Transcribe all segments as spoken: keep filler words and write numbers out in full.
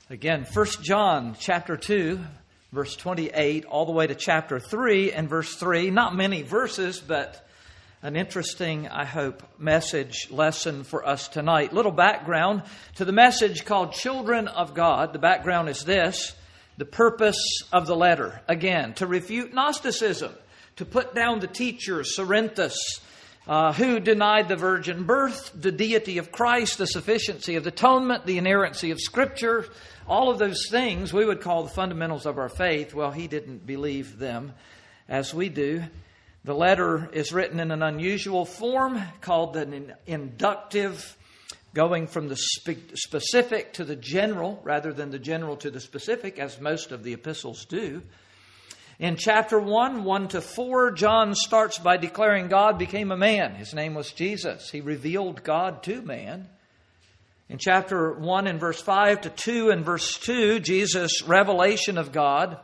Again, First John chapter two, verse twenty-eight, all the way to chapter three and verse three. Not many verses, but an interesting, I hope, message lesson for us tonight. Little background to the message called Children of God. The background is this: the purpose of the letter. Again, to refute Gnosticism, to put down the teachers, Cerinthus, Uh, who denied the virgin birth, the deity of Christ, the sufficiency of the atonement, the inerrancy of Scripture, all of those things we would call the fundamentals of our faith. Well, he didn't believe them as we do. The letter is written in an unusual form called an inductive, going from the spe- specific to the general rather than the general to the specific, as most of the epistles do. In chapter one, one to four, John starts by declaring God became a man. His name was Jesus. He revealed God to man. In chapter one and verse five to two and verse two, Jesus' revelation of God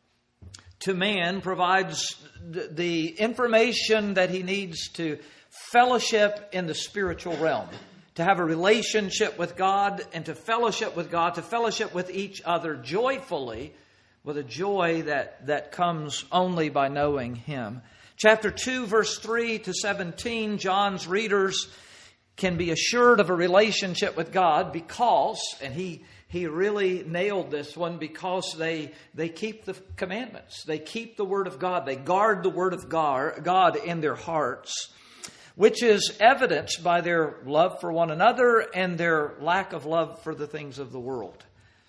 to man provides the information that he needs to fellowship in the spiritual realm, to have a relationship with God and to fellowship with God, to fellowship with each other joyfully, with a joy that, that comes only by knowing Him. Chapter two, verse three to seventeen, John's readers can be assured of a relationship with God because, and he he really nailed this one, because they, they keep the commandments. They keep the Word of God. They guard the Word of God in their hearts, which is evidenced by their love for one another and their lack of love for the things of the world.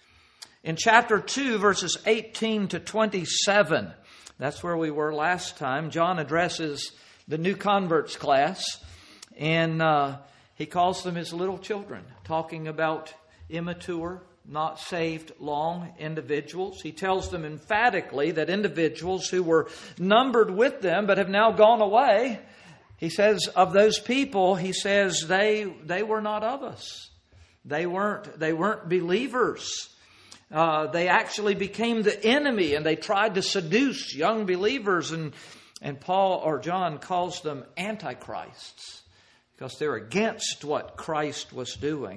In chapter two, verses eighteen to twenty-seven, that's where we were last time, John addresses the new converts class, and uh, he calls them his little children, talking about immature, not saved long individuals. He tells them emphatically that individuals who were numbered with them but have now gone away, he says of those people, he says they they were not of us. They weren't, they weren't believers. Uh, they actually became the enemy, and they tried to seduce young believers, and and Paul or John calls them antichrists because they're against what Christ was doing.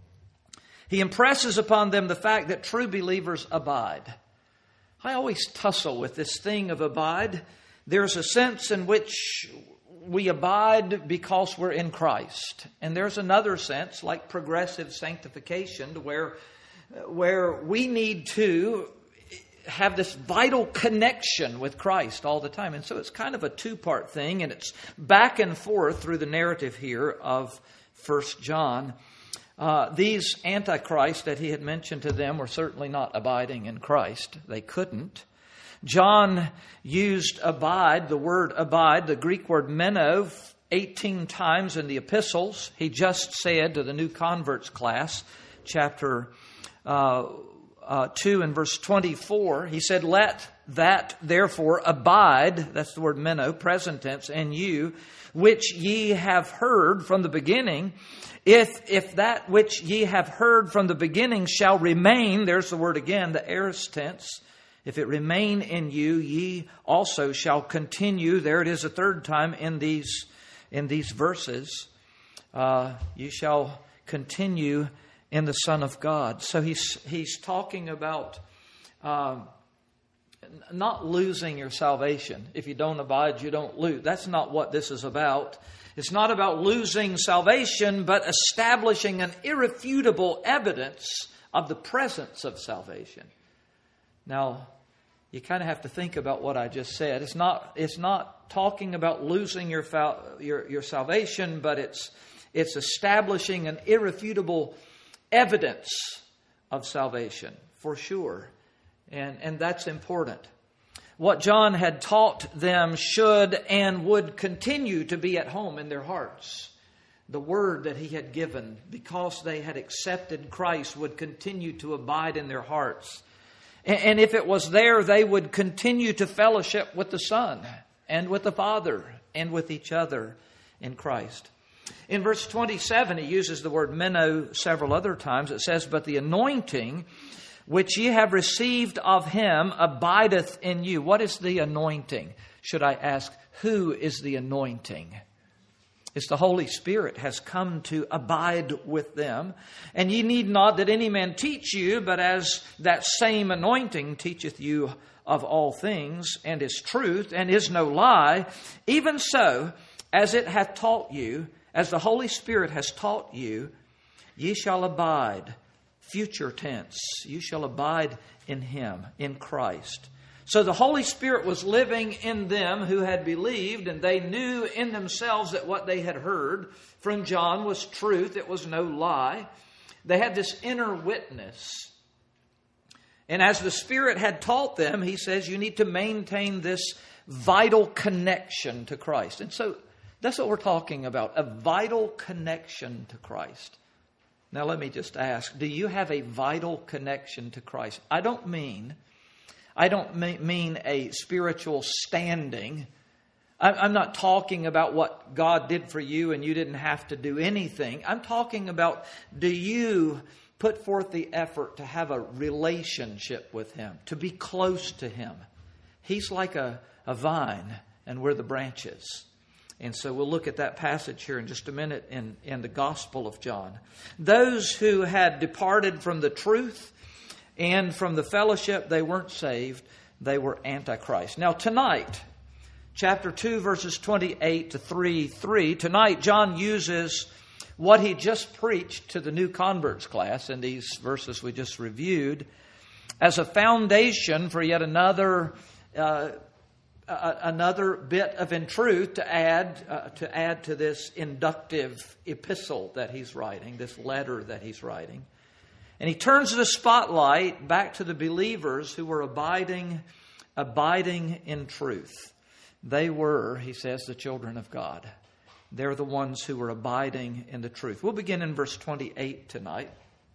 He impresses upon them the fact that true believers abide. I always tussle with this thing of abide. There's a sense in which we abide because we're in Christ, and there's another sense, like progressive sanctification, to where where we need to have this vital connection with Christ all the time. And so it's kind of a two-part thing, and it's back and forth through the narrative here of First John. Uh, these antichrists that he had mentioned to them were certainly not abiding in Christ. They couldn't. John used abide, the word abide, the Greek word meno, eighteen times in the epistles. He just said to the new converts class, chapter Uh, uh, two and verse twenty-four, he said, "Let that therefore abide," that's the word meno, present tense, "in you, which ye have heard from the beginning. If if that which ye have heard from the beginning shall remain," there's the word again, the aorist tense, "if it remain in you, ye also shall continue." There it is a third time in these in these verses. Uh, you shall continue in the Son of God. So he's he's talking about uh, not losing your salvation. If you don't abide, you don't lose. That's not what this is about. It's not about losing salvation, but establishing an irrefutable evidence of the presence of salvation. Now, you kind of have to think about what I just said. It's not it's not talking about losing your your, your salvation, but it's it's establishing an irrefutable evidence of salvation, for sure. And, and that's important. What John had taught them should and would continue to be at home in their hearts. The word that he had given, because they had accepted Christ, would continue to abide in their hearts. And, and if it was there, they would continue to fellowship with the Son and with the Father and with each other in Christ. In verse twenty-seven, he uses the word meno several other times. It says, "But the anointing which ye have received of him abideth in you." What is the anointing? Should I ask, who is the anointing? It's the Holy Spirit has come to abide with them. And ye need not that any man teach you, but as that same anointing teacheth you of all things, and is truth, and is no lie, even so, as it hath taught you, as the Holy Spirit has taught you, ye shall abide. Future tense. You shall abide in Him, in Christ. So the Holy Spirit was living in them who had believed, and they knew in themselves that what they had heard from John was truth. It was no lie. They had this inner witness. And as the Spirit had taught them, He says you need to maintain this vital connection to Christ. And so that's what we're talking about, a vital connection to Christ. Now let me just ask, do you have a vital connection to Christ? I don't mean... I don't mean a spiritual standing. I'm not talking about what God did for you and you didn't have to do anything. I'm talking about, do you put forth the effort to have a relationship with Him, to be close to Him? He's like a, a vine and we're the branches. And so we'll look at that passage here in just a minute in, in the Gospel of John. Those who had departed from the truth and from the fellowship, they weren't saved. They were Antichrist. Now tonight, chapter two, verses twenty-eight to three three, tonight John uses what he just preached to the new converts class in these verses we just reviewed as a foundation for yet another uh, uh, another bit of in truth to add uh, to add to this inductive epistle that he's writing, this letter that he's writing. And he turns the spotlight back to the believers who were abiding, abiding in truth. They were, he says, the children of God. They're the ones who were abiding in the truth. We'll begin in verse twenty-eight tonight.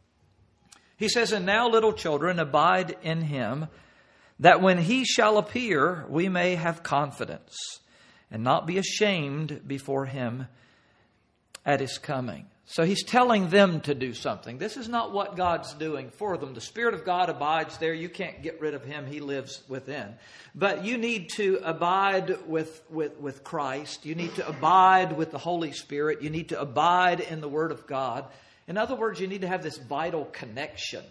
He says, "And now, little children, abide in Him, that when He shall appear, we may have confidence, and not be ashamed before Him at His coming." So he's telling them to do something. This is not what God's doing for them. The Spirit of God abides there. You can't get rid of Him. He lives within. But you need to abide with, with, with Christ. You need to abide with the Holy Spirit. You need to abide in the Word of God. In other words, you need to have this vital connection.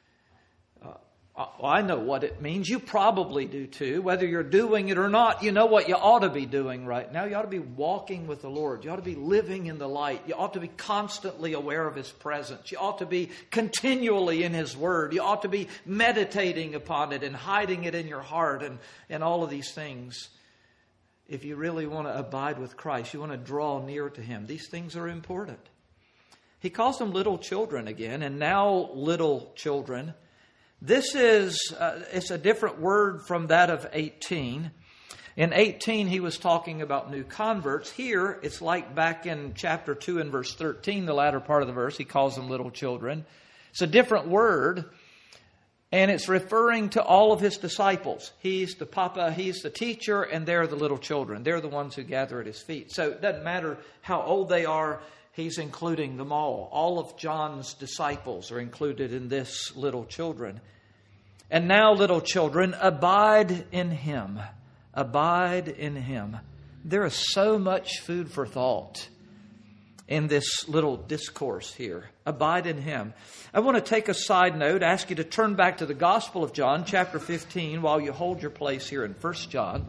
Uh, I know what it means. You probably do too. Whether you're doing it or not, you know what you ought to be doing right now. You ought to be walking with the Lord. You ought to be living in the light. You ought to be constantly aware of His presence. You ought to be continually in His Word. You ought to be meditating upon it and hiding it in your heart and, and all of these things. If you really want to abide with Christ, you want to draw near to Him. These things are important. He calls them little children again, and now little children. This is, uh, it's a different word from that of eighteen. In eighteen, he was talking about new converts. Here, it's like back in chapter two and verse thirteen, the latter part of the verse, he calls them little children. It's a different word, and it's referring to all of his disciples. He's the papa, he's the teacher, and they're the little children. They're the ones who gather at his feet. So it doesn't matter how old they are, he's including them all. All of John's disciples are included in this little children. "And now, little children, abide in Him." Abide in Him. There is so much food for thought in this little discourse here. Abide in Him. I want to take a side note, ask you to turn back to the Gospel of John, chapter fifteen, while you hold your place here in First John.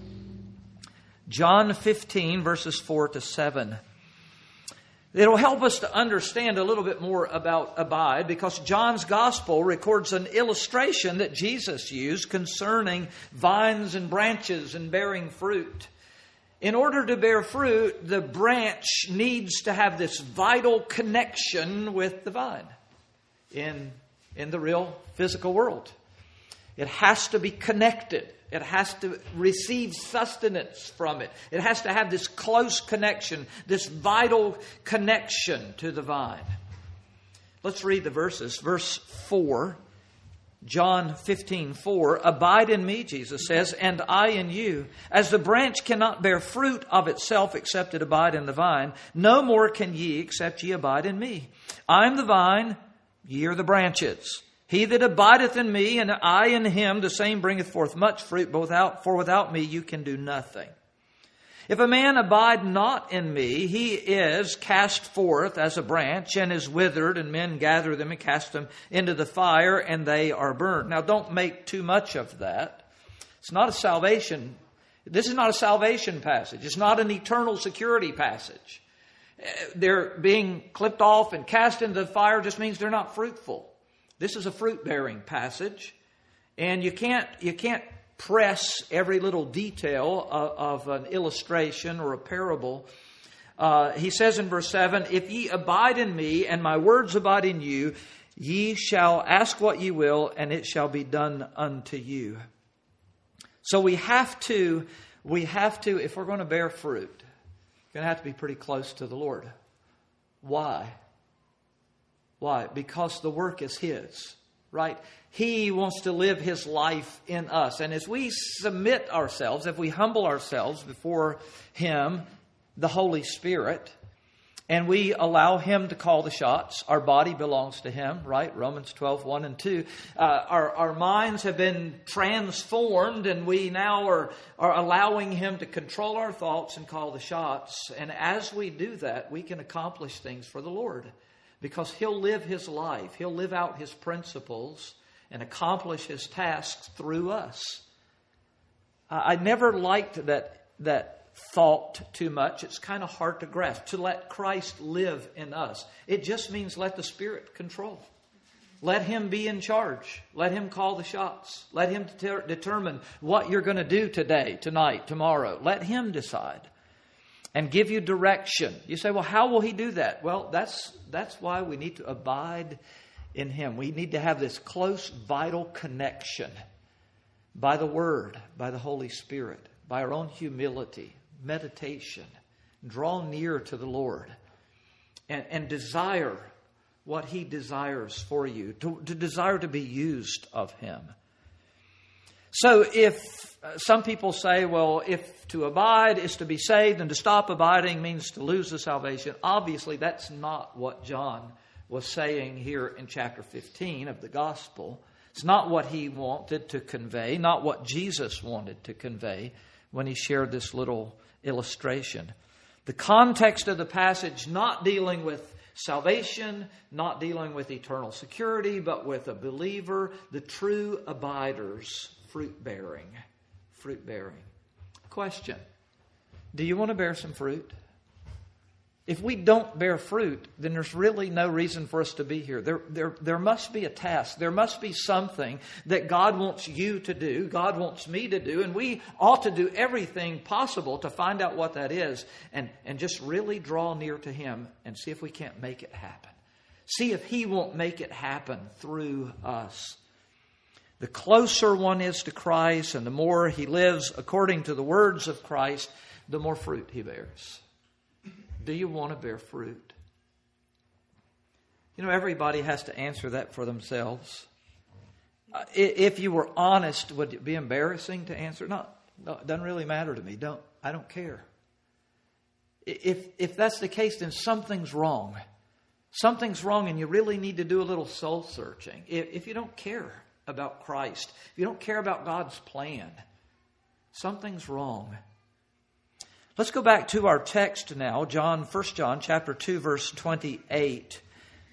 John fifteen, verses four to seven. It'll help us to understand a little bit more about abide, because John's Gospel records an illustration that Jesus used concerning vines and branches and bearing fruit. In order to bear fruit, the branch needs to have this vital connection with the vine in, in the real physical world. It has to be connected. It has to receive sustenance from it. It has to have this close connection, this vital connection to the vine. Let's read the verses. Verse four, John fifteen four. "Abide in me," Jesus says, "and I in you. As the branch cannot bear fruit of itself except it abide in the vine, no more can ye except ye abide in me. I am the vine, ye are the branches. He that abideth in me, and I in him, the same bringeth forth much fruit, but without, for without me you can do nothing." If a man abide not in me, he is cast forth as a branch and is withered, and men gather them and cast them into the fire, and they are burned. Now, don't make too much of that. It's not a salvation. This is not a salvation passage. It's not an eternal security passage. They're being clipped off and cast into the fire just means they're not fruitful. This is a fruit-bearing passage, and you can't you can't press every little detail of, of an illustration or a parable. Uh, he says in verse seven, if ye abide in me, and my words abide in you, ye shall ask what ye will, and it shall be done unto you. So we have to, we have to, if we're going to bear fruit, we're going to have to be pretty close to the Lord. Why? Why? Because the work is His, right? He wants to live His life in us. And as we submit ourselves, if we humble ourselves before Him, the Holy Spirit, and we allow Him to call the shots, our body belongs to Him, right? Romans twelve, one and two. Uh, our, our minds have been transformed, and we now are, are allowing Him to control our thoughts and call the shots. And as we do that, we can accomplish things for the Lord, because He'll live His life. He'll live out His principles and accomplish His tasks through us. I never liked that that thought too much. It's kind of hard to grasp. To let Christ live in us. It just means let the Spirit control. Let Him be in charge. Let Him call the shots. Let Him ter- determine what you're going to do today, tonight, tomorrow. Let Him decide and give you direction. You say, well, how will He do that? Well, that's that's why we need to abide in Him. We need to have this close, vital connection by the Word, by the Holy Spirit, by our own humility, meditation. Draw near to the Lord and, and desire what He desires for you, to, to desire to be used of Him. So if uh, some people say, well, if to abide is to be saved and to stop abiding means to lose the salvation, obviously that's not what John was saying here in chapter fifteen of the gospel. It's not what he wanted to convey, not what Jesus wanted to convey when he shared this little illustration. The context of the passage not dealing with salvation, not dealing with eternal security, but with a believer, the true abiders, fruit bearing. Fruit bearing. Question. Do you want to bear some fruit? If we don't bear fruit, then there's really no reason for us to be here. There, there, there must be a task. There must be something that God wants you to do, God wants me to do, and we ought to do everything possible to find out what that is and, and just really draw near to Him and see if we can't make it happen. See if He won't make it happen through us. The closer one is to Christ and the more he lives according to the words of Christ, the more fruit he bears. Do you want to bear fruit? You know, everybody has to answer that for themselves. Uh, if you were honest, would it be embarrassing to answer? No, no, it doesn't really matter to me. Don't I don't care. If if that's the case, then something's wrong. Something's wrong, and you really need to do a little soul searching. If, if you don't care about Christ, if you don't care about God's plan, something's wrong. Let's go back to our text now, John, First John chapter two, verse twenty-eight.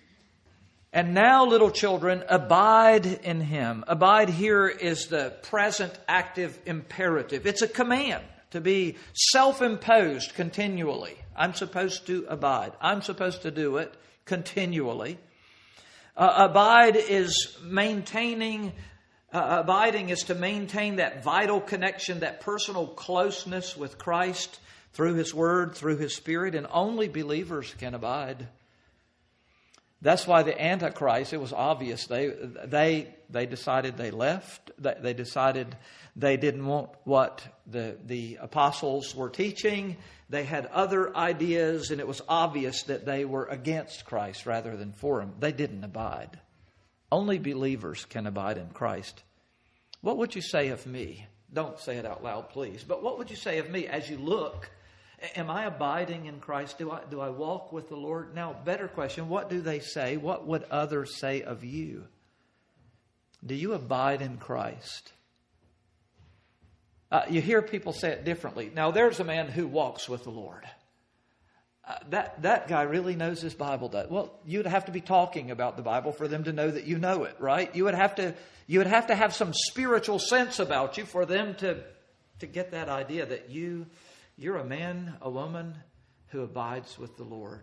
And now, little children, abide in Him. Abide here is the present active imperative. It's a command to be self-imposed continually. I'm supposed to abide. I'm supposed to do it continually. Uh, abide is maintaining, uh, abiding is to maintain that vital connection, that personal closeness with Christ through His Word, through His Spirit, and only believers can abide. That's why the Antichrist, it was obvious, they they they decided they left. They, they decided they didn't want what the, the apostles were teaching. They had other ideas, and it was obvious that they were against Christ rather than for Him. They didn't abide. Only believers can abide in Christ. What would you say of me? Don't say it out loud, please. But what would you say of me as you look? Am I abiding in Christ? Do I do I walk with the Lord? Now, better question, what do they say? What would others say of you? Do you abide in Christ? Uh, you hear people say it differently. Now, there's a man who walks with the Lord. Uh, that that guy really knows his Bible. Does. Well, you'd have to be talking about the Bible for them to know that you know it, right? You would have to you would have to have some spiritual sense about you for them to to get that idea that you you're a man, a woman who abides with the Lord.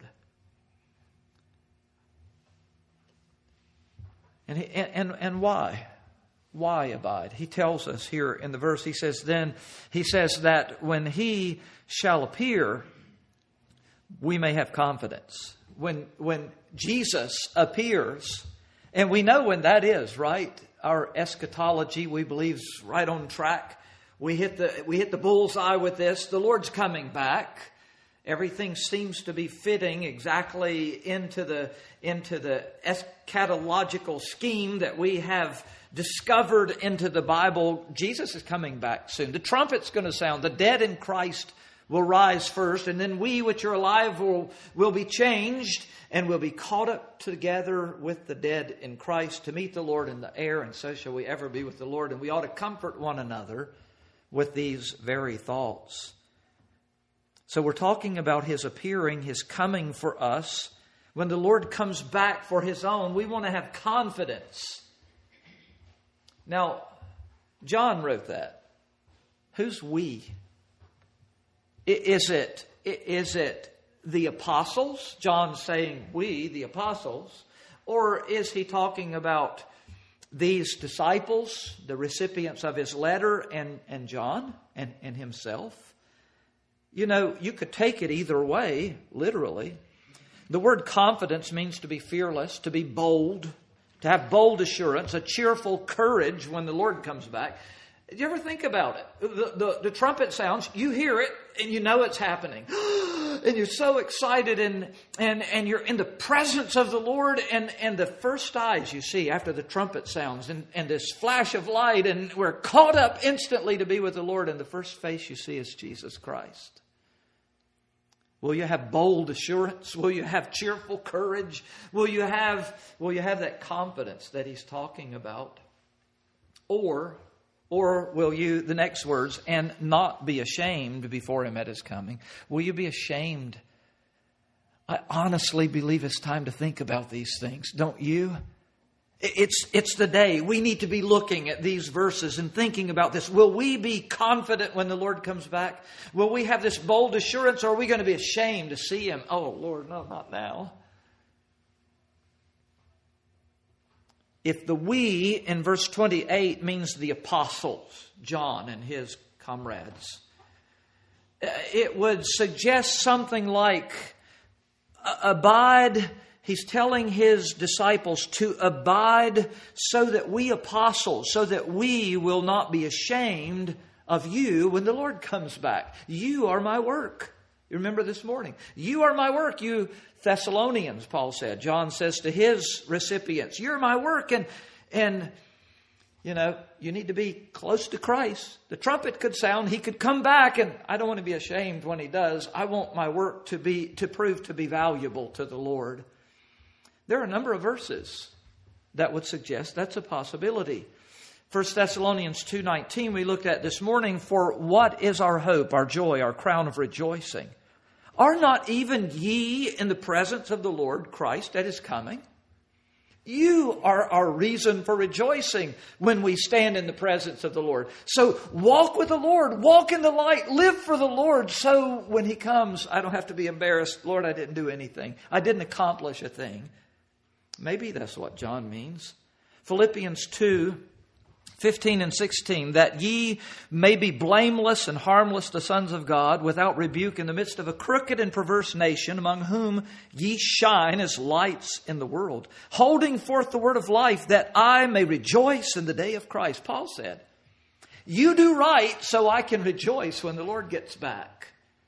And he, and and why? Why abide? He tells us here in the verse. He says, then he says that when he shall appear, we may have confidence. When when Jesus appears, and we know when that is, right? Our eschatology, we believe, is right on track. We hit the we hit the bullseye with this. The Lord's coming back. Everything seems to be fitting exactly into the into the eschatological scheme that we have discovered into the Bible. Jesus is coming back soon. The trumpet's going to sound. The dead in Christ will rise first, and then we which are alive will, will be changed and will be caught up together with the dead in Christ to meet the Lord in the air, and so shall we ever be with the Lord. And we ought to comfort one another with these very thoughts. So we're talking about His appearing, His coming for us. When the Lord comes back for His own, we want to have confidence. Now, John wrote that. Who's we? Is it, is it the apostles? John's saying we, the apostles. Or is he talking about these disciples, the recipients of his letter, and, and John and, and himself? You know, you could take it either way, literally. The word confidence means to be fearless, to be bold, to have bold assurance, a cheerful courage when the Lord comes back. Did you ever think about it? The, the, the trumpet sounds, you hear it, and you know it's happening. And you're so excited, and, and, and you're in the presence of the Lord, and, and the first eyes you see after the trumpet sounds, and, and this flash of light, and we're caught up instantly to be with the Lord, and the first face you see is Jesus Christ. Will you have bold assurance? Will you have cheerful courage? Will you have, will you have that confidence that he's talking about? Or, or will you, the next words, and not be ashamed before him at his coming? Will you be ashamed? I honestly believe it's time to think about these things, don't you? It's, it's the day. We need to be looking at these verses and thinking about this. Will we be confident when the Lord comes back? Will we have this bold assurance, or are we going to be ashamed to see him? Oh, Lord, no, not now. If the we in verse twenty-eight means the apostles, John and his comrades, it would suggest something like abide. He's telling his disciples to abide so that we apostles, so that we will not be ashamed of you when the Lord comes back. You are my work. You remember this morning. You are my work, you Thessalonians, Paul said. John says to his recipients, you're my work. And, and you know, you need to be close to Christ. The trumpet could sound. He could come back, and I don't want to be ashamed when he does. I want my work to be to prove to be valuable to the Lord. There are a number of verses that would suggest that's a possibility. First Thessalonians two nineteen we looked at this morning. For what is our hope, our joy, our crown of rejoicing? Are not even ye in the presence of the Lord Christ at his coming? You are our reason for rejoicing when we stand in the presence of the Lord. So walk with the Lord, walk in the light, live for the Lord. So when he comes, I don't have to be embarrassed. Lord, I didn't do anything. I didn't accomplish a thing. Maybe that's what John means. Philippians two, fifteen and sixteen, that ye may be blameless and harmless, the sons of God, without rebuke in the midst of a crooked and perverse nation, among whom ye shine as lights in the world, holding forth the word of life, that I may rejoice in the day of Christ. Paul said, you do right so I can rejoice when the Lord gets back.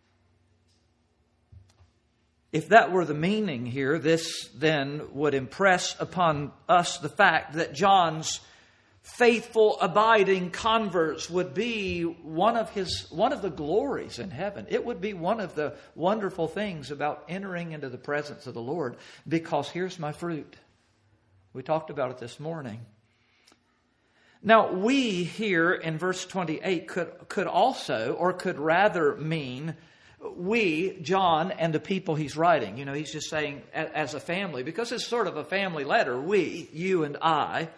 If that were the meaning here, this then would impress upon us the fact that John's faithful, abiding converts would be one of his, one of the glories in heaven. It would be one of the wonderful things about entering into the presence of the Lord. Because here's my fruit. We talked about it this morning. Now, we here in verse twenty-eight could, could also, or could rather mean we, John, and the people he's writing. You know, he's just saying as a family, because it's sort of a family letter. We, you and I.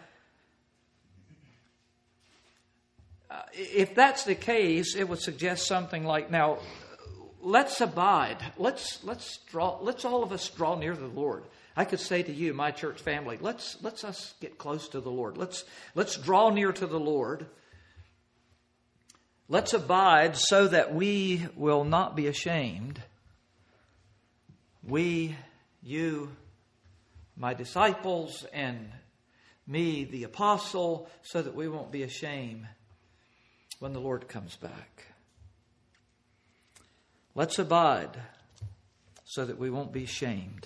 Uh, if that's the case, it would suggest something like, now, let's abide. Let's let's draw. Let's all of us draw near the Lord. I could say to you, my church family, let's let's us get close to the Lord. Let's let's draw near to the Lord. Let's abide so that we will not be ashamed. We, you, my disciples, and me, the apostle, so that we won't be ashamed when the Lord comes back. Let's abide so that we won't be shamed.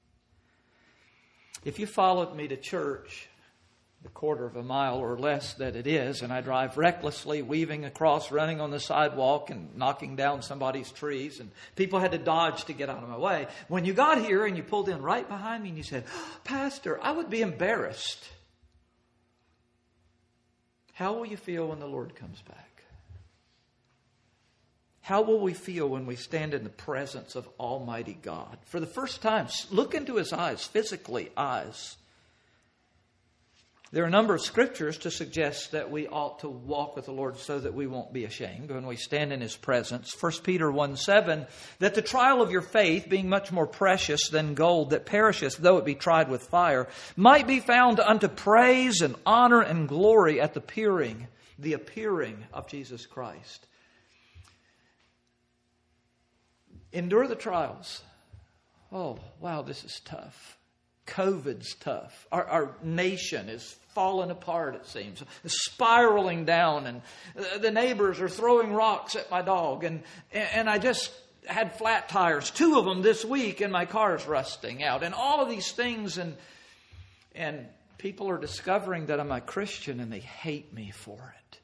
If you followed me to church, the quarter of a mile or less that it is, and I drive recklessly, weaving across, running on the sidewalk and knocking down somebody's trees, and people had to dodge to get out of my way. When you got here and you pulled in right behind me and you said, Pastor, I would be embarrassed. How will you feel when the Lord comes back? How will we feel when we stand in the presence of Almighty God? For the first time, look into His eyes, physically eyes. There are a number of scriptures to suggest that we ought to walk with the Lord so that we won't be ashamed when we stand in His presence. First Peter one seven, that the trial of your faith, being much more precious than gold that perisheth, though it be tried with fire, might be found unto praise and honor and glory at the appearing, the appearing of Jesus Christ. Endure the trials. Oh, wow, this is tough. COVID's tough. Our, our nation is falling apart, it seems. It's spiraling down, and the neighbors are throwing rocks at my dog. And, and I just had flat tires, two of them this week, and my car's rusting out. And all of these things, and and people are discovering that I'm a Christian, and they hate me for it.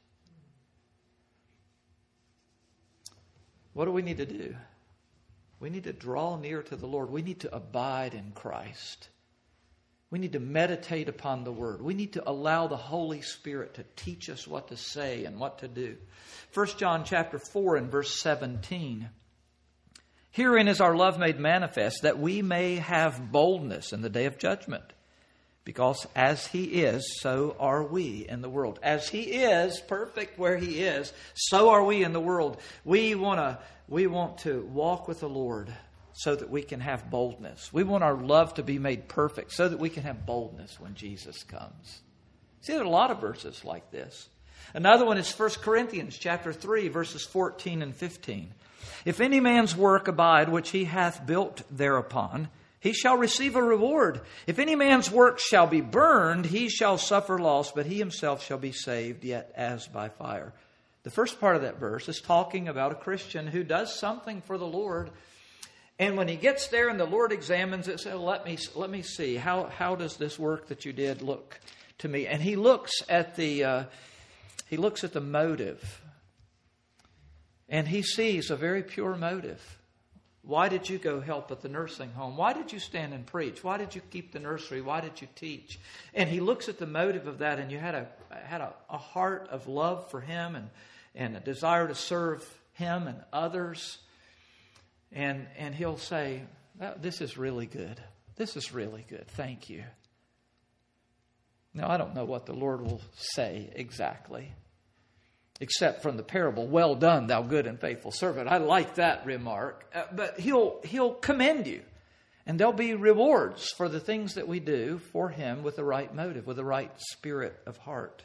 What do we need to do? We need to draw near to the Lord. We need to abide in Christ. We need to meditate upon the Word. We need to allow the Holy Spirit to teach us what to say and what to do. First John chapter four and verse seventeen. Herein is our love made manifest, that we may have boldness in the day of judgment. Because as He is, so are we in the world. As He is perfect where He is, so are we in the world. We want to we want to walk with the Lord so that we can have boldness. We want our love to be made perfect so that we can have boldness when Jesus comes. See, there are a lot of verses like this. Another one is First Corinthians chapter three, verses fourteen and fifteen. If any man's work abide, which he hath built thereupon, he shall receive a reward. If any man's work shall be burned, he shall suffer loss, but he himself shall be saved, yet as by fire. The first part of that verse is talking about a Christian who does something for the Lord. And when he gets there and the Lord examines it, says, let me let me see, how, how does this work that you did look to me? And he looks at the uh, he looks at the motive. And he sees a very pure motive. Why did you go help at the nursing home? Why did you stand and preach? Why did you keep the nursery? Why did you teach? And he looks at the motive of that, and you had a had a, a heart of love for him and, and a desire to serve him and others. And and he'll say, this is really good. This is really good. Thank you. Now, I don't know what the Lord will say exactly, except from the parable, well done, thou good and faithful servant. I like that remark. Uh, but he'll he'll commend you. And there'll be rewards for the things that we do for Him with the right motive, with the right spirit of heart.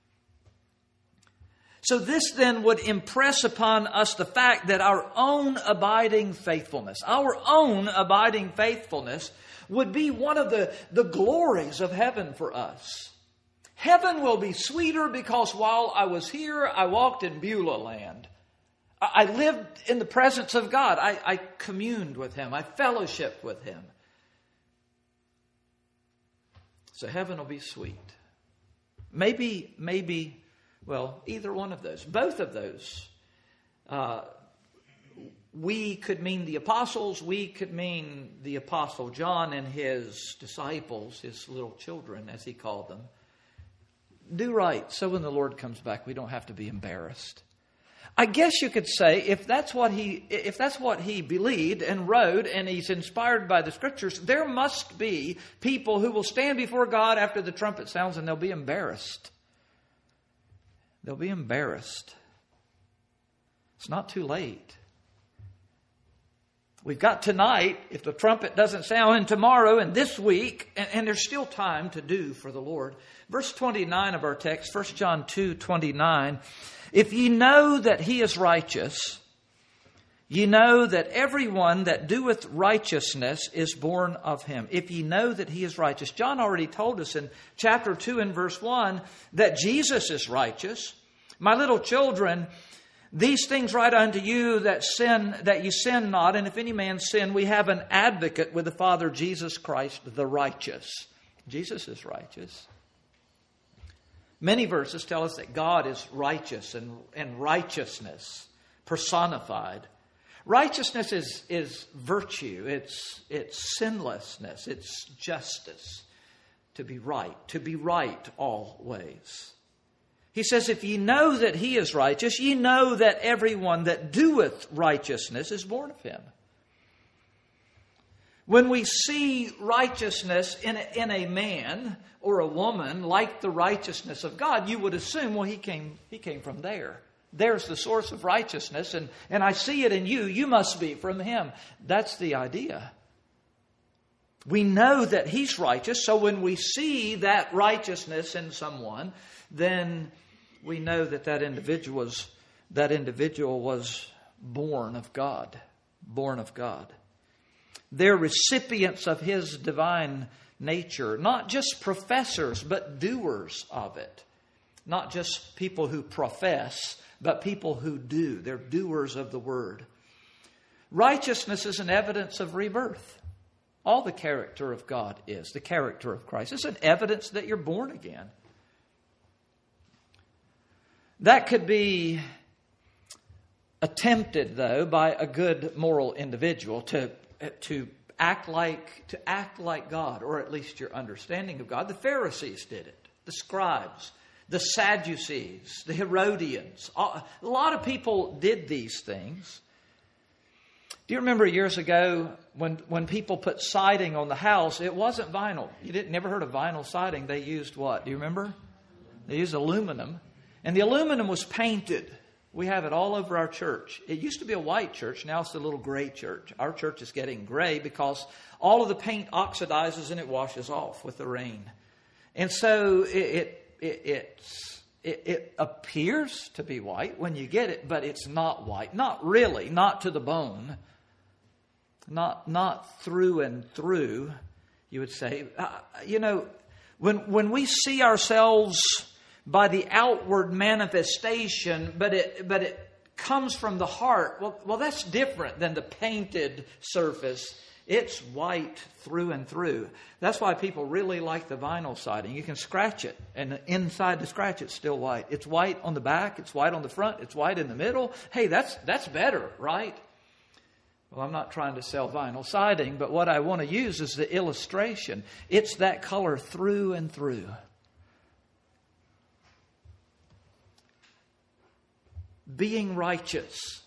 So this then would impress upon us the fact that our own abiding faithfulness, our own abiding faithfulness would be one of the, the glories of heaven for us. Heaven will be sweeter because while I was here, I walked in Beulah land. I lived in the presence of God. I, I communed with Him. I fellowshiped with Him. So heaven will be sweet. Maybe, maybe, well, either one of those. Both of those. Uh, we could mean the apostles. We could mean the apostle John and his disciples, his little children, as he called them. do right, so when the Lord comes back, we don't have to be embarrassed. I guess you could say if that's what he if that's what he believed and wrote, and he's inspired by the Scriptures, there must be people who will stand before God after the trumpet sounds, and they'll be embarrassed. They'll be embarrassed. It's not too late. We've got tonight, if the trumpet doesn't sound, and tomorrow and this week, and, and there's still time to do for the Lord. Verse twenty-nine of our text, First John two twenty-nine. If ye know that he is righteous, ye know that everyone that doeth righteousness is born of him. If ye know that he is righteous. John already told us in chapter two and verse one that Jesus is righteous. My little children, these things write unto you that sin, that you sin not. And if any man sin, we have an advocate with the Father, Jesus Christ, the righteous. Jesus is righteous. Many verses tell us that God is righteous and, and righteousness personified. Righteousness is, is virtue. It's, it's sinlessness. It's justice. To be right. To be right always. He says, if ye know that he is righteous, ye know that everyone that doeth righteousness is born of him. When we see righteousness in a, in a man or a woman like the righteousness of God, you would assume, well, he came, he came from there. There's the source of righteousness, and, and I see it in you. You must be from him. That's the idea. We know that he's righteous, so when we see that righteousness in someone, then we know that that individual was, that individual was born of God. Born of God. They're recipients of his divine nature. Not just professors, but doers of it. Not just people who profess, but people who do. They're doers of the word. Righteousness is an evidence of rebirth. All the character of God is. The character of Christ. It's an evidence that you're born again. That could be attempted, though, by a good moral individual to to act like to act like God, or at least your understanding of God. The Pharisees did it. The scribes, the Sadducees, the Herodians. A lot of people did these things. Do you remember years ago when when people put siding on the house? It wasn't vinyl. You didn't never heard of vinyl siding. They used what? Do you remember? They used aluminum, and the aluminum was painted. We have it all over our church. It used to be a white church. Now it's a little gray church. Our church is getting gray because all of the paint oxidizes and it washes off with the rain. And so it it it, it's, it it appears to be white when you get it, but it's not white. Not really. Not to the bone. Not not through and through, you would say. Uh, you know, when when we see ourselves by the outward manifestation, but it but it comes from the heart. Well, well, that's different than the painted surface. It's white through and through. That's why people really like the vinyl siding. You can scratch it, and inside the scratch, it's still white. It's white on the back. It's white on the front. It's white in the middle. Hey, that's that's better, right? Well, I'm not trying to sell vinyl siding, but what I want to use is the illustration. It's that color through and through. Being righteous.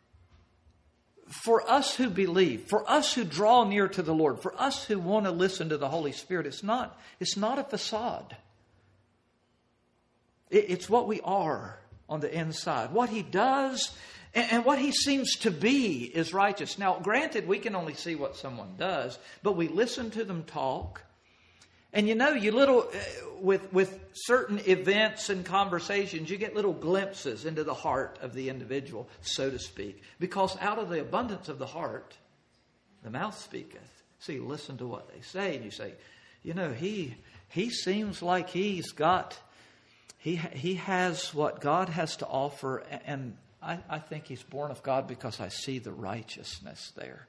For us who believe, for us who draw near to the Lord, for us who want to listen to the Holy Spirit, it's not, it's not a facade. It, it's what we are on the inside. What He does and, and what He seems to be is righteous. Now, granted, we can only see what someone does, but we listen to them talk. And you know, you little with with certain events and conversations, you get little glimpses into the heart of the individual, so to speak. Because out of the abundance of the heart, the mouth speaketh. So you listen to what they say, and you say, you know, he he seems like he's got he he has what God has to offer, and I, I think he's born of God because I see the righteousness there.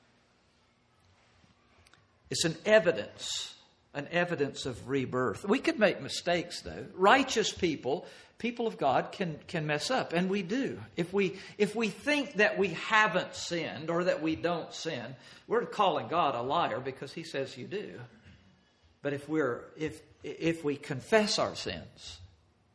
It's an evidence. An evidence of rebirth. We could make mistakes, though. Righteous people, people of God, can can mess up, and we do. If we if we think that we haven't sinned or that we don't sin, we're calling God a liar because He says you do. But if we're if if we confess our sins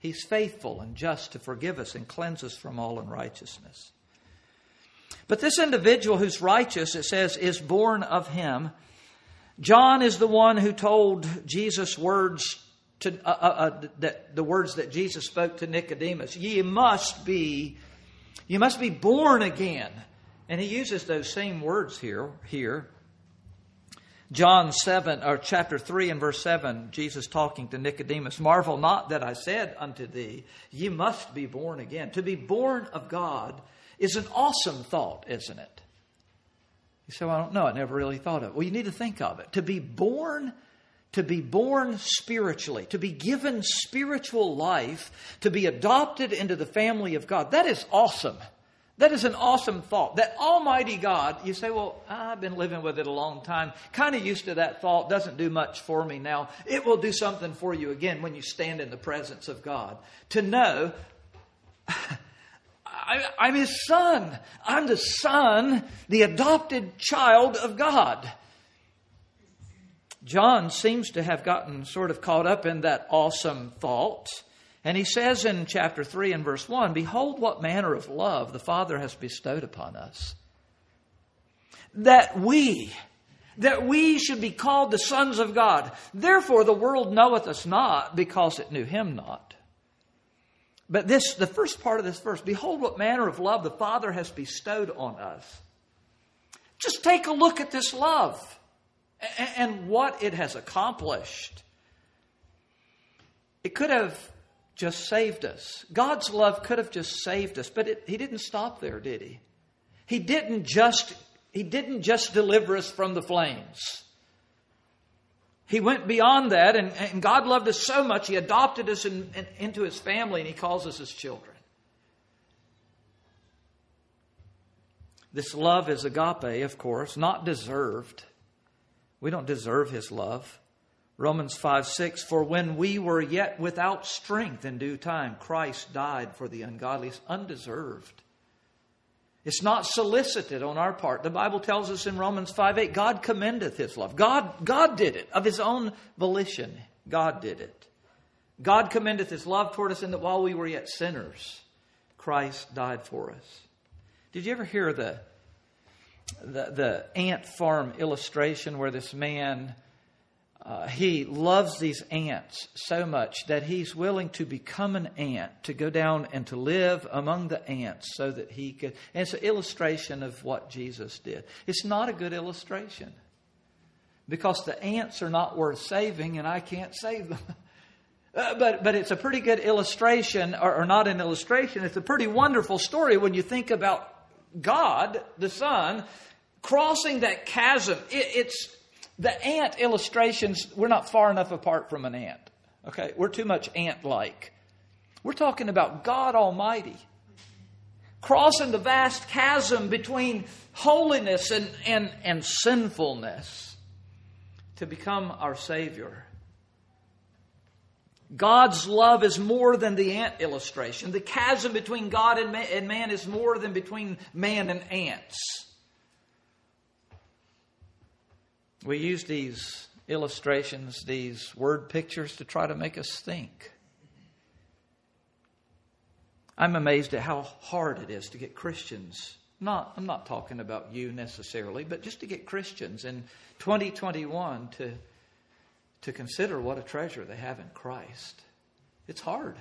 He's faithful and just to forgive us and cleanse us from all unrighteousness. But this individual who's righteous, it says, is born of Him. John is the one who told Jesus words to uh, uh, uh, that the words that Jesus spoke to Nicodemus. Ye must be, you must be born again. And he uses those same words here. Here, John seven or chapter three and verse seven. Jesus talking to Nicodemus. Marvel not that I said unto thee, ye must be born again. To be born of God is an awesome thought, isn't it? You say, well, I don't know. I never really thought of it. Well, you need to think of it. To be born, to be born spiritually, to be given spiritual life, to be adopted into the family of God. That is awesome. That is an awesome thought. That Almighty God, you say, well, I've been living with it a long time. Kind of used to that thought. Doesn't do much for me now. It will do something for you again when you stand in the presence of God. To know, I, I'm His son. I'm the son, the adopted child of God. John seems to have gotten sort of caught up in that awesome thought. And he says in chapter three and verse one, behold what manner of love the Father has bestowed upon us. That we, that we should be called the sons of God. Therefore the world knoweth us not, because it knew Him not. But this, the first part of this verse, behold what manner of love the Father has bestowed on us. Just take a look at this love and what it has accomplished. It could have just saved us. God's love could have just saved us, but it, He didn't stop there, did He? He didn't just, He didn't just deliver us from the flames. He went beyond that, and, and God loved us so much, He adopted us in, in, into His family, and He calls us His children. This love is agape, of course, not deserved. We don't deserve His love. Romans five six, for when we were yet without strength in due time, Christ died for the ungodly. It's undeserved. It's not solicited on our part. The Bible tells us in Romans five eight, God commendeth His love. God, God did it of His own volition. God did it. God commendeth His love toward us in that while we were yet sinners, Christ died for us. Did you ever hear the, the, the ant farm illustration where this man... Uh, he loves these ants so much that he's willing to become an ant, to go down and to live among the ants so that he could... And it's an illustration of what Jesus did. It's not a good illustration because the ants are not worth saving and I can't save them. uh, but, but it's a pretty good illustration, or, or not an illustration. It's a pretty wonderful story when you think about God, the Son, crossing that chasm. It, it's... The ant illustrations, we're not far enough apart from an ant. Okay, we're too much ant-like. We're talking about God Almighty crossing the vast chasm between holiness and, and, and sinfulness to become our Savior. God's love is more than the ant illustration. The chasm between God and man, and man is more than between man and ants. We use these illustrations, these word pictures to try to make us think. I'm amazed at how hard it is to get Christians. Not, I'm not talking about you necessarily, but just to get Christians in twenty twenty-one to, to consider what a treasure they have in Christ. It's hard.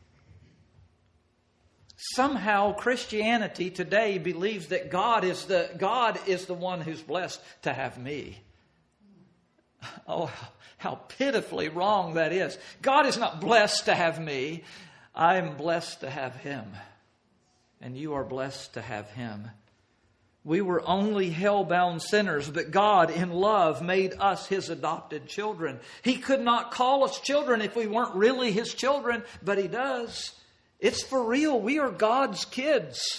Somehow Christianity today believes that God is the, God is the one who's blessed to have me. Oh, how pitifully wrong that is. God is not blessed to have me. I am blessed to have Him. And you are blessed to have Him. We were only hell-bound sinners, but God in love made us His adopted children. He could not call us children if we weren't really His children, but He does. It's for real. We are God's kids.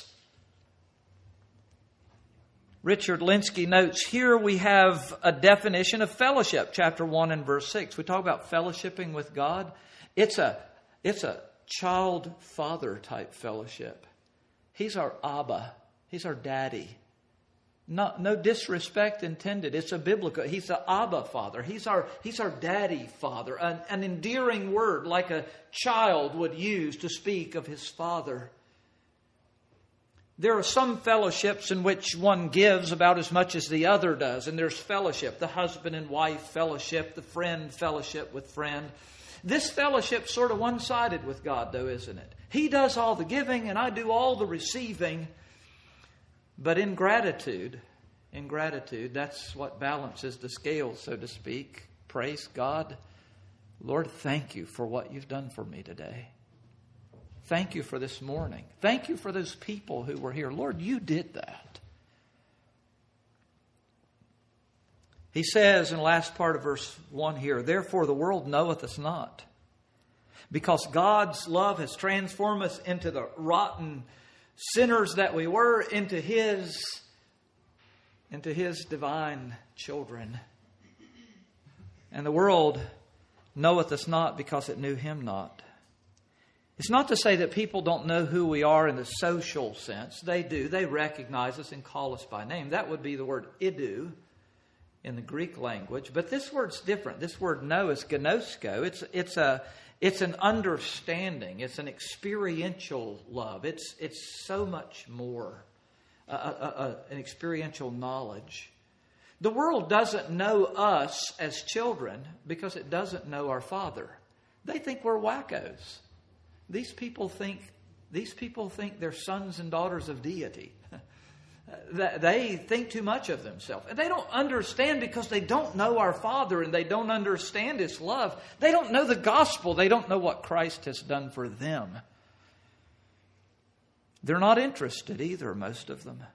Richard Linsky notes, here we have a definition of fellowship, chapter one and verse six. We talk about fellowshipping with God. It's a, it's a child-father type fellowship. He's our Abba. He's our daddy. No, no disrespect intended. It's a biblical. He's the Abba Father. He's our, he's our daddy father. An, an endearing word like a child would use to speak of his father. There are some fellowships in which one gives about as much as the other does. And there's fellowship, the husband and wife fellowship, the friend fellowship with friend. This fellowship's sort of one-sided with God, though, isn't it? He does all the giving and I do all the receiving. But in gratitude, in gratitude, that's what balances the scales, so to speak. Praise God. Lord, thank you for what you've done for me today. Thank you for this morning. Thank you for those people who were here. Lord, you did that. He says in the last part of verse one here, therefore the world knoweth us not, because God's love has transformed us into the rotten sinners that we were, into His, into His divine children. And the world knoweth us not because it knew Him not. It's not to say that people don't know who we are in the social sense. They do. They recognize us and call us by name. That would be the word idu in the Greek language. But this word's different. This word know is gnosko. It's, it's, a, it's an understanding. It's an experiential love. It's, it's so much more. A, a, a, an experiential knowledge. The world doesn't know us as children because it doesn't know our Father. They think we're wackos. These people think these people think they're sons and daughters of deity. They think too much of themselves. They don't understand because they don't know our Father and they don't understand His love. They don't know the gospel. They don't know what Christ has done for them. They're not interested either, most of them.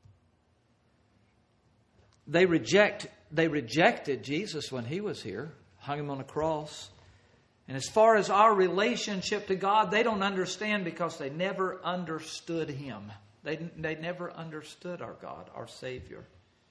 They reject they rejected Jesus when He was here, hung Him on a cross. And as far as our relationship to God, they don't understand because they never understood Him. They, they never understood our God, our Savior.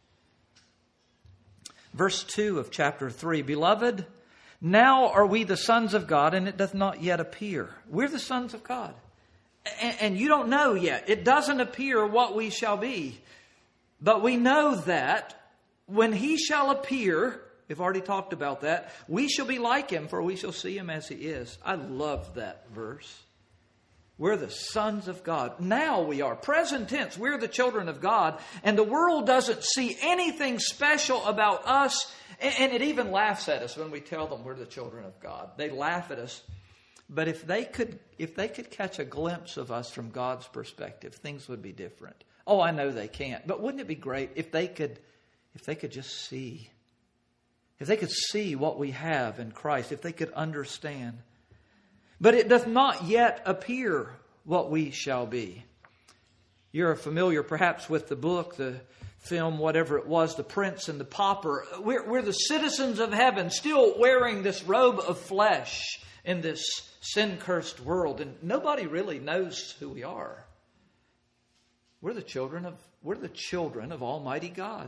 Verse two of chapter three, Beloved, now are we the sons of God, and it doth not yet appear. We're the sons of God. And, and you don't know yet. It doesn't appear what we shall be. But we know that when He shall appear, we've already talked about that, we shall be like Him, for we shall see Him as He is. I love that verse. We're the sons of God. Now we are. Present tense, we're the children of God. And the world doesn't see anything special about us. And it even laughs at us when we tell them we're the children of God. They laugh at us. But if they could, if they could catch a glimpse of us from God's perspective, things would be different. Oh, I know they can't. But wouldn't it be great if they could, if they could just see? If they could see what we have in Christ, if they could understand. But it doth not yet appear what we shall be. You're familiar perhaps with the book, the film, whatever it was, The Prince and the Pauper. We're, we're the citizens of heaven, still wearing this robe of flesh in this sin-cursed world. And nobody really knows who we are. We're the children of, we're the children of Almighty God.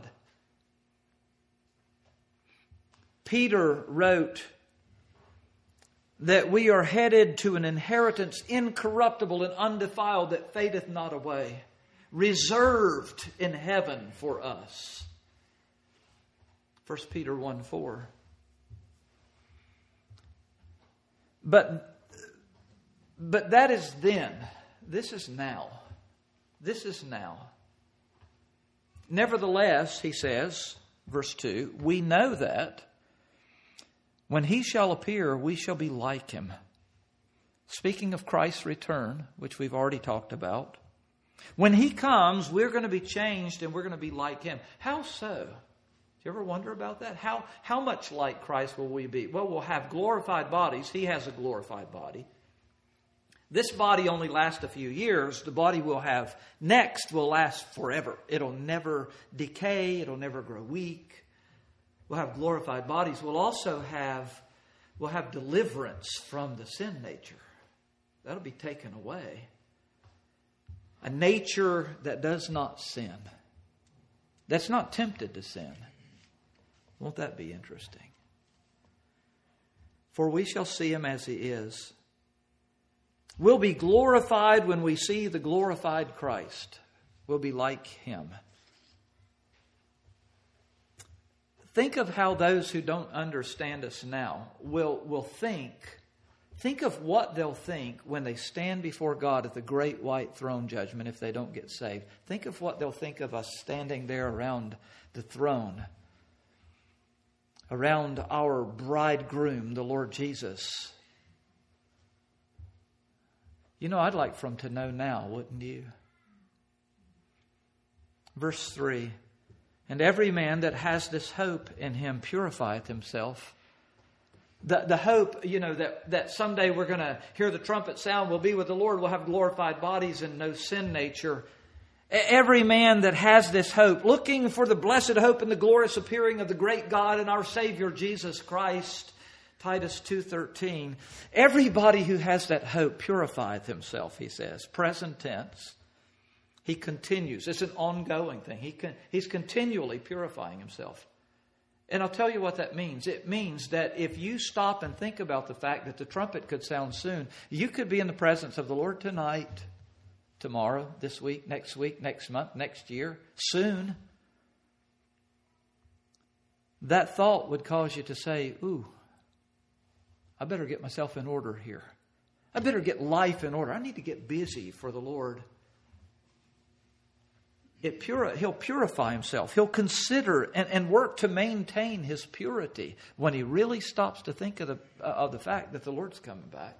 Peter wrote that we are headed to an inheritance incorruptible and undefiled that fadeth not away, reserved in heaven for us. First Peter one four. But, but that is then. This is now. This is now. Nevertheless, he says, verse two, we know that when He shall appear, we shall be like Him. Speaking of Christ's return, which we've already talked about. When He comes, we're going to be changed and we're going to be like Him. How so? Do you ever wonder about that? How, how much like Christ will we be? Well, we'll have glorified bodies. He has a glorified body. This body only lasts a few years. The body we'll have next will last forever. It'll never decay. It'll never grow weak. We'll have glorified bodies. We'll also have, we'll have deliverance from the sin nature. That'll be taken away. A nature that does not sin. That's not tempted to sin. Won't that be interesting? For we shall see Him as He is. We'll be glorified when we see the glorified Christ. We'll be like Him. Think of how those who don't understand us now will, will think. Think of what they'll think when they stand before God at the great white throne judgment if they don't get saved. Think of what they'll think of us standing there around the throne, around our bridegroom, the Lord Jesus. You know, I'd like for them to know now, wouldn't you? Verse three, and every man that has this hope in him purifieth himself. The, the hope, you know, that, that someday we're going to hear the trumpet sound, we'll be with the Lord, we'll have glorified bodies and no sin nature. Every man that has this hope, looking for the blessed hope and the glorious appearing of the great God and our Savior Jesus Christ, Titus two thirteen. Everybody who has that hope purifieth himself, he says. Present tense. He continues. It's an ongoing thing. He can, he's continually purifying himself. And I'll tell you what that means. It means that if you stop and think about the fact that the trumpet could sound soon, you could be in the presence of the Lord tonight, tomorrow, this week, next week, next month, next year, soon. That thought would cause you to say, ooh, I better get myself in order here. I better get life in order. I need to get busy for the Lord. It puri- he'll purify himself. He'll consider and, and work to maintain his purity when he really stops to think of the, uh, of the fact that the Lord's coming back.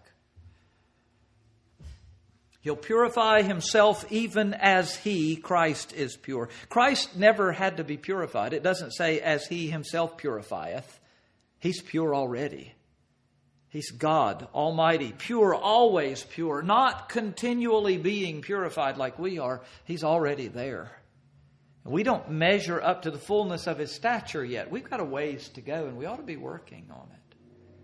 He'll purify himself even as he, Christ, is pure. Christ never had to be purified. It doesn't say as he himself purifieth. He's pure already. He's God, Almighty, pure, always pure, not continually being purified like we are. He's already there. We don't measure up to the fullness of his stature yet. We've got a ways to go, and we ought to be working on it.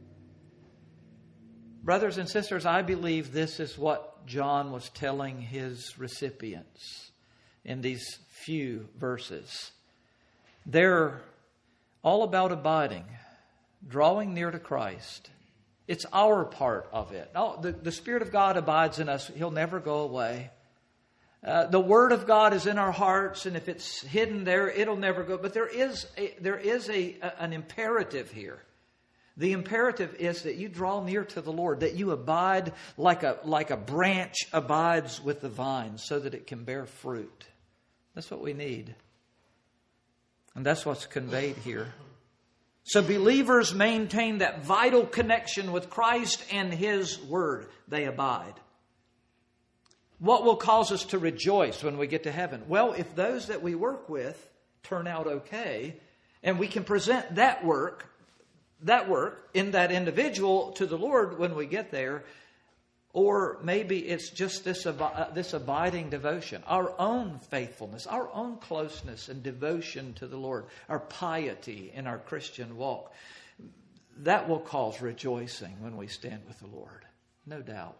Brothers and sisters, I believe this is what John was telling his recipients in these few verses. They're all about abiding, drawing near to Christ. It's our part of it. Oh, the, the Spirit of God abides in us. He'll never go away. Uh, the Word of God is in our hearts, and if it's hidden there, it'll never go. But there is a, there is a, a an imperative here. The imperative is that you draw near to the Lord, that you abide like a like a branch abides with the vine, so that it can bear fruit. That's what we need, and that's what's conveyed here. So believers maintain that vital connection with Christ and His Word. They abide. What will cause us to rejoice when we get to heaven? Well, if those that we work with turn out okay, and we can present that work, that work in that individual to the Lord when we get there, or maybe it's just this, uh, this abiding devotion, our own faithfulness, our own closeness and devotion to the Lord, our piety in our Christian walk. That will cause rejoicing when we stand with the Lord, no doubt.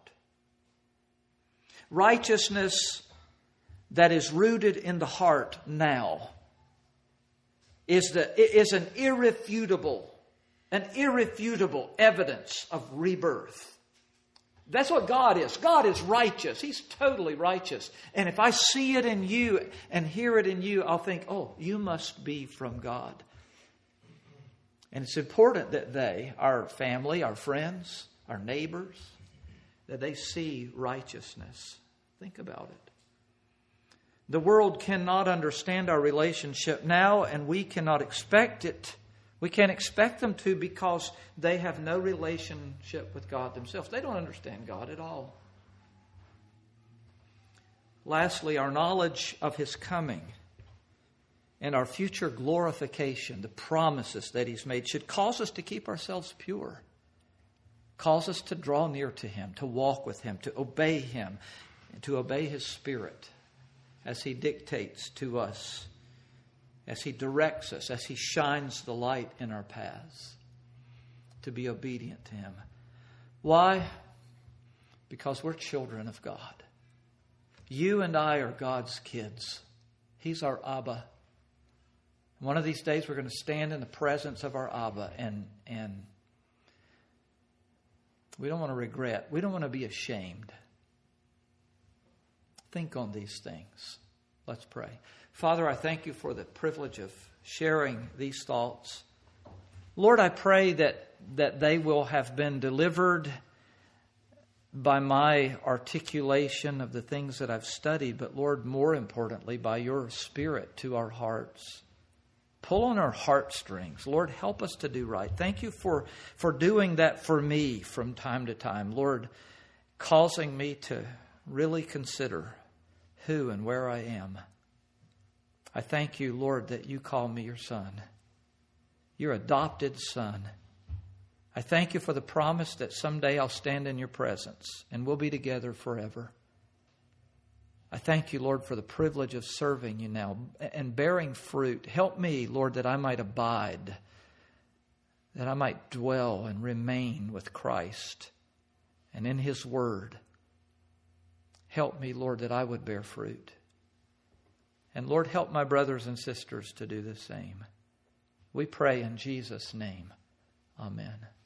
Righteousness that is rooted in the heart now is, the, is an irrefutable, an irrefutable evidence of rebirth. That's what God is. God is righteous. He's totally righteous. And if I see it in you and hear it in you, I'll think, oh, you must be from God. And it's important that they, our family, our friends, our neighbors, that they see righteousness. Think about it. The world cannot understand our relationship now, and we cannot expect it. We can't expect them to, because they have no relationship with God themselves. They don't understand God at all. Lastly, our knowledge of His coming and our future glorification, the promises that He's made, should cause us to keep ourselves pure. Cause us to draw near to Him, to walk with Him, to obey Him, and to obey His Spirit as He dictates to us, as He directs us, as He shines the light in our paths, to be obedient to Him. Why? Because we're children of God. You and I are God's kids. He's our Abba. One of these days we're going to stand in the presence of our Abba, and, and we don't want to regret. We don't want to be ashamed. Think on these things. Let's pray. Father, I thank you for the privilege of sharing these thoughts. Lord, I pray that, that they will have been delivered by my articulation of the things that I've studied, but Lord, more importantly, by your Spirit to our hearts. Pull on our heartstrings. Lord, help us to do right. Thank you for, for doing that for me from time to time. Lord, causing me to really consider who and where I am. I thank you, Lord, that you call me your son, your adopted son. I thank you for the promise that someday I'll stand in your presence and we'll be together forever. I thank you, Lord, for the privilege of serving you now and bearing fruit. Help me, Lord, that I might abide, that I might dwell and remain with Christ and in his word. Help me, Lord, that I would bear fruit. And Lord, help my brothers and sisters to do the same. We pray in Jesus' name. Amen.